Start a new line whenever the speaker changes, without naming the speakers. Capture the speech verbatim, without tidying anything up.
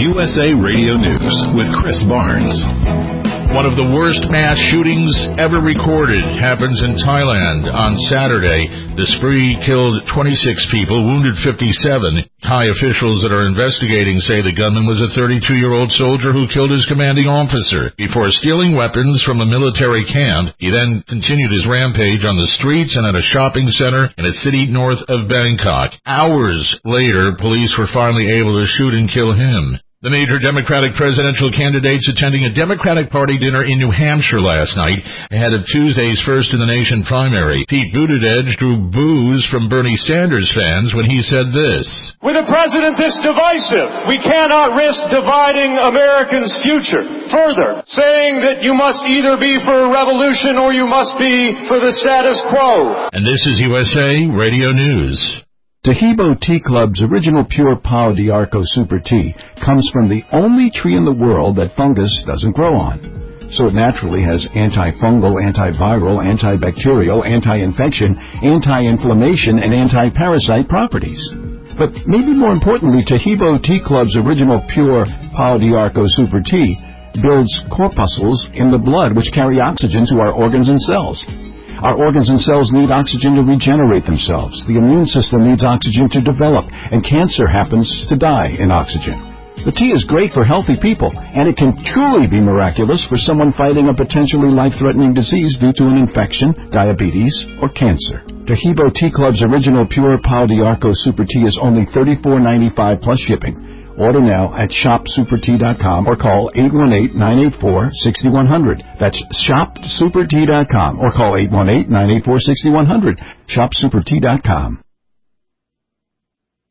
U S A Radio News with Chris Barnes. One of the worst mass shootings ever recorded happens in Thailand on Saturday. The spree killed twenty-six people, wounded fifty-seven. Thai officials that are investigating say the gunman was a thirty-two-year-old soldier who killed his commanding officer. Before stealing weapons from a military camp, he then continued his rampage on the streets and at a shopping center in a city north of Bangkok. Hours later, police were finally able to shoot and kill him. The major Democratic presidential candidates attending a Democratic Party dinner in New Hampshire last night ahead of Tuesday's first-in-the-nation primary. Pete Buttigieg drew boos from Bernie Sanders fans when he said this.
With a president this divisive, we cannot risk dividing Americans' future further, saying that you must either be for a revolution or you must be for the status quo.
And this is U S A Radio News.
Tahibo Tea Club's original pure Pau d'Arco Super Tea comes from the only tree in the world that fungus doesn't grow on. So it naturally has antifungal, antiviral, antibacterial, anti-infection, anti-inflammation, and anti-parasite properties. But maybe more importantly, Tahibo Tea Club's original pure Pau d'Arco Super Tea builds corpuscles in the blood which carry oxygen to our organs and cells. Our organs and cells need oxygen to regenerate themselves. The immune system needs oxygen to develop, and cancer happens to die in oxygen. The tea is great for healthy people, and it can truly be miraculous for someone fighting a potentially life-threatening disease due to an infection, diabetes, or cancer. Tahibo Tea Club's original pure Pau d'Arco Super Tea is only thirty-four ninety-five plus shipping. Order now at shop super tea dot com or call eight one eight, nine eight four, six one zero zero. That's shop super tea dot com or call eight one eight, nine eight four, six one zero zero. shop super tea dot com.